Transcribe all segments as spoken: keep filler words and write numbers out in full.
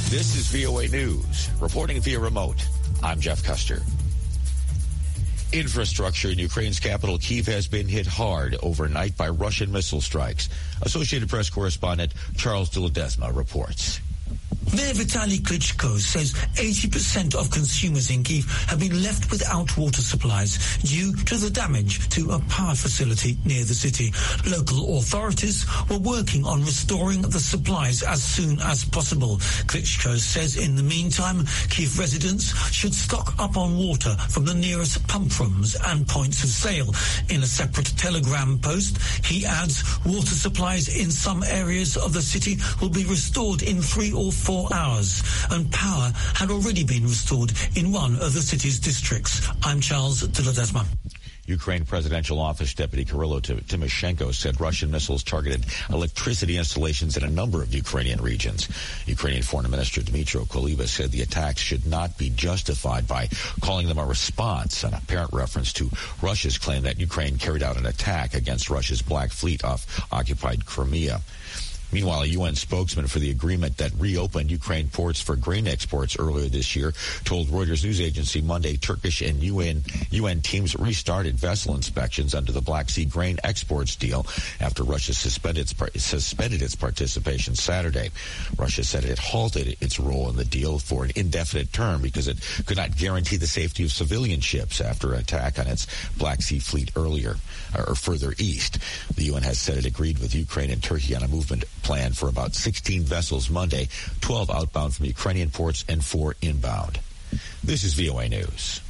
This is V O A News. Reporting via remote, I'm Jeff Custer. Infrastructure in Ukraine's capital, Kyiv, has been hit hard overnight by Russian missile strikes. Associated Press correspondent Charles de Ledesma reports. Mayor Vitaly Klitschko says eighty percent of consumers in Kyiv have been left without water supplies due to the damage to a power facility near the city. Local authorities were working on restoring the supplies as soon as possible. Klitschko says in the meantime, Kyiv residents should stock up on water from the nearest pump rooms and points of sale. In a separate Telegram post, he adds water supplies in some areas of the city will be restored in three or four hours, and power had already been restored in one of the city's districts. I'm Charles de Ledesma. Ukraine Presidential Office Deputy Kirilo Timoshenko said Russian missiles targeted electricity installations in a number of Ukrainian regions. Ukrainian Foreign Minister Dmytro Kuleba said the attacks should not be justified by calling them a response, an apparent reference to Russia's claim that Ukraine carried out an attack against Russia's Black Fleet off occupied Crimea. Meanwhile, a U N spokesman for the agreement that reopened Ukraine ports for grain exports earlier this year told Reuters news agency Monday Turkish and U N U N teams restarted vessel inspections under the Black Sea grain exports deal after Russia suspended its, suspended its participation Saturday. Russia said it halted its role in the deal for an indefinite term because it could not guarantee the safety of civilian ships after an attack on its Black Sea fleet earlier or further east. The U N has said it agreed with Ukraine and Turkey on a movement plan for about sixteen vessels Monday, twelve outbound from Ukrainian ports and four inbound. This is V O A News.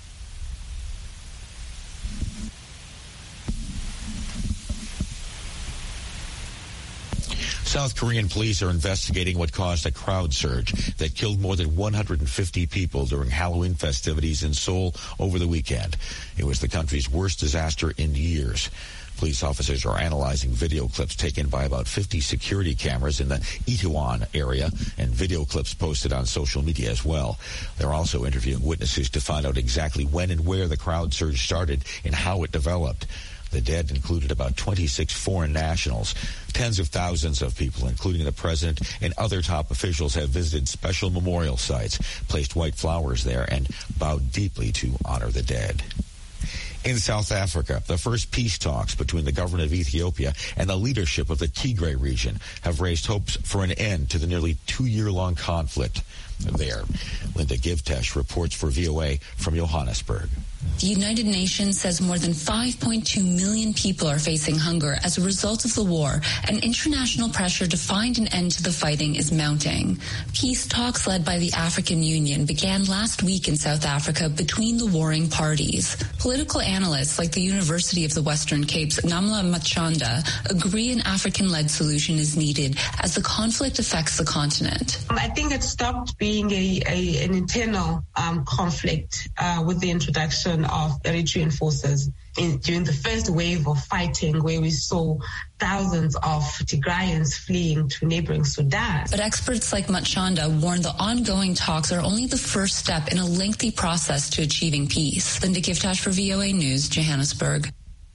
South Korean police are investigating what caused a crowd surge that killed more than one hundred fifty people during Halloween festivities in Seoul over the weekend. It was the country's worst disaster in years. Police officers are analyzing video clips taken by about fifty security cameras in the Itaewon area and video clips posted on social media as well. They're also interviewing witnesses to find out exactly when and where the crowd surge started and how it developed. The dead included about twenty-six foreign nationals. Tens of thousands of people, including the president and other top officials, have visited special memorial sites, placed white flowers there, and bowed deeply to honor the dead. In South Africa, the first peace talks between the government of Ethiopia and the leadership of the Tigray region have raised hopes for an end to the nearly two-year-long conflict there. Linda Givtesh reports for V O A from Johannesburg. The United Nations says more than five point two million people are facing hunger as a result of the war, and international pressure to find an end to the fighting is mounting. Peace talks led by the African Union began last week in South Africa between the warring parties. Political analysts like the University of the Western Cape's Namla Machanda agree an African-led solution is needed as the conflict affects the continent. I think it stopped being a, a an internal um, conflict uh, with the introduction of Eritrean forces in, during the first wave of fighting, where we saw thousands of Tigrayans fleeing to neighboring Sudan. But experts like Machanda warn the ongoing talks are only the first step in a lengthy process to achieving peace. Linda Givtash for V O A News, Johannesburg.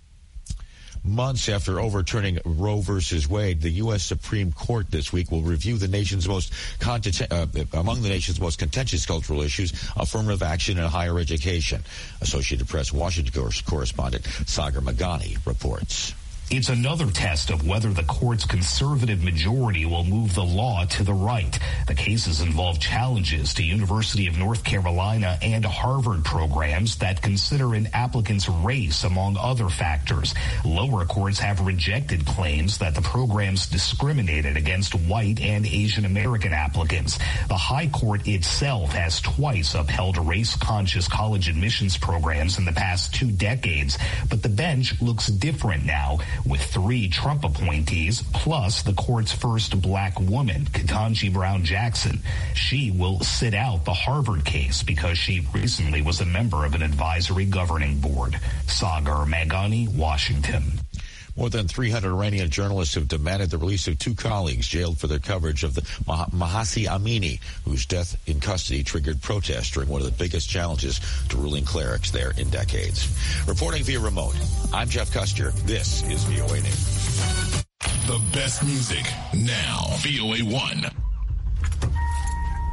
Months after overturning Roe versus Wade, the U S Supreme Court this week will review the nation's most content, uh, among the nation's most contentious cultural issues, affirmative action and higher education. Associated Press Washington correspondent Sagar Magani reports. It's another test of whether the court's conservative majority will move the law to the right. The cases involve challenges to University of North Carolina and Harvard programs that consider an applicant's race, among other factors. Lower courts have rejected claims that the programs discriminated against white and Asian American applicants. The High Court itself has twice upheld race-conscious college admissions programs in the past two decades, but the bench looks different now, with three Trump appointees, plus the court's first black woman, Ketanji Brown Jackson. She will sit out the Harvard case because she recently was a member of an advisory governing board. Sagar Magani, Washington. More than three hundred Iranian journalists have demanded the release of two colleagues jailed for their coverage of the Mah- Mahsa Amini, whose death in custody triggered protests during one of the biggest challenges to ruling clerics there in decades. Reporting via remote, I'm Jeff Custer. This is V O A News. The best music now. V O A one.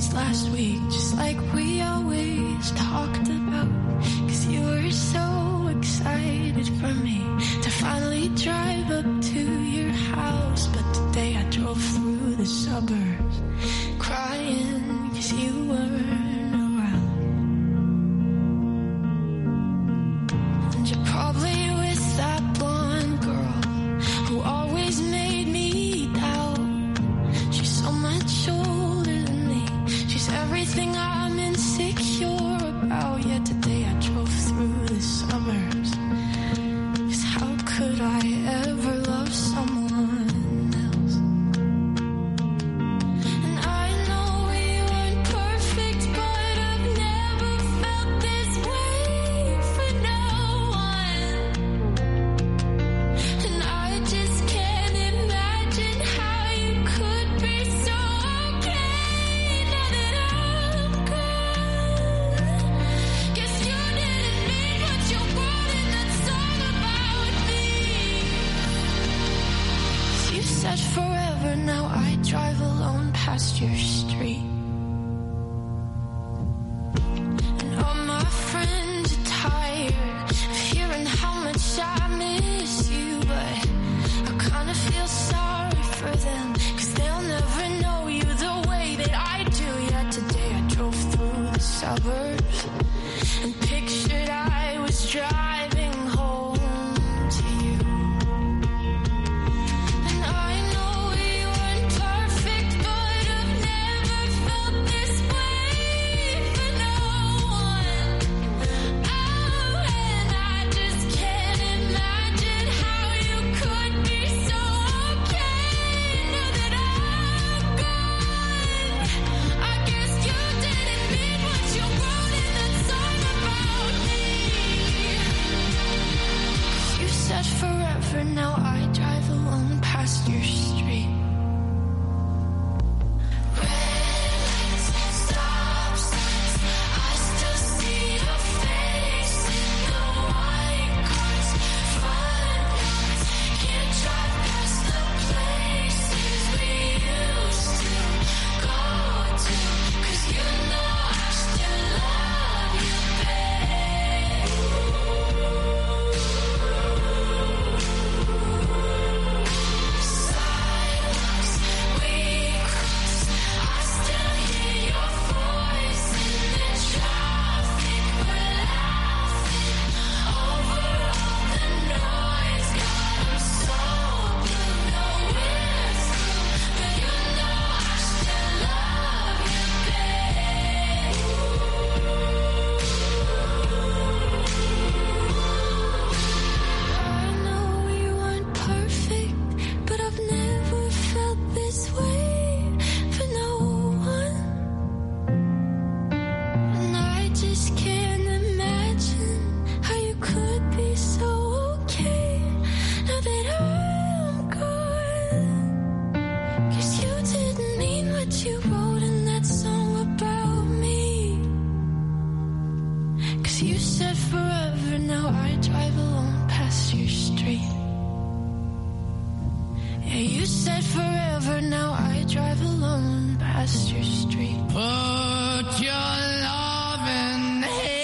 just last week, just like we always talked about. Cause you were so excited for me to finally drive up to your house. But today I drove through the suburbs crying cause you weren't around. And you're probably with that blonde girl who always made me doubt. She's so much older than me. She's everything I'm insecure about. Yet today I drove through the suburbs. Cause how could I ever love someone else? And I know we weren't perfect, but I've never felt this way for no one. And I just can't imagine how you could be so okay now that I'm gone. Guess you didn't mean what you wrote in that song about me. You said forever, now I drive alone past your street. And all my friends are tired of hearing how much I miss you, but I kinda feel sorry for them, cause they'll never know you the way that I do. Yet today I drove through the suburbs and pictured I was driving home to you. And I know we weren't perfect, but I've never felt this way for no one. Oh, and I just can't imagine how you could be so okay now that I'm gone. I guess you didn't mean what you wrote in that song about me. You said forever, now I drive alone past your street. Red lights, stop signs, I still see your face in the white cars, front lines. Can't drive past the places we used to go to, cause you know I still love you, babe. Sidewalks we cross, I still hear your voice in the traffic. We're laughing over all the noise. God, I'm so blue, no we're through, but you know I still love you, babe. I know we weren't perfect, but I've never felt this way for no one. And I just can't imagine how you could be so okay now that I'm gone. Cause you didn't mean what you wrote in that song about me. Cause you said forever, now I drive alone past your street. Yeah, you said forever, now I drive alone past your street. Put your loving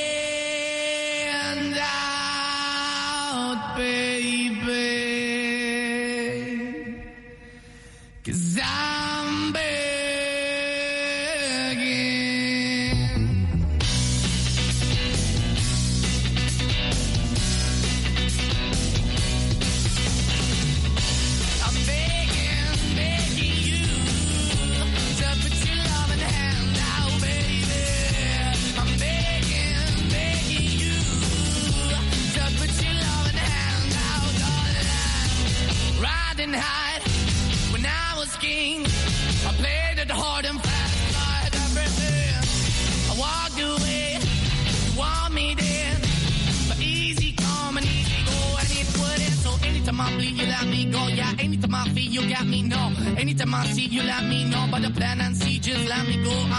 hand out, baby, cause I'm begging. I'm begging, begging you to put your loving hand out, baby. I'm begging, begging you to put your loving hand out, darling. Riding high when I was king, I played it hard and fast, like everything. I walked away, you want me then, but easy come and easy go, and it wouldn't. So anytime I bleed, you let me go. Yeah, anytime I feel, you got me, no. Anytime I see, you let me know. But the plan and see, just let me go.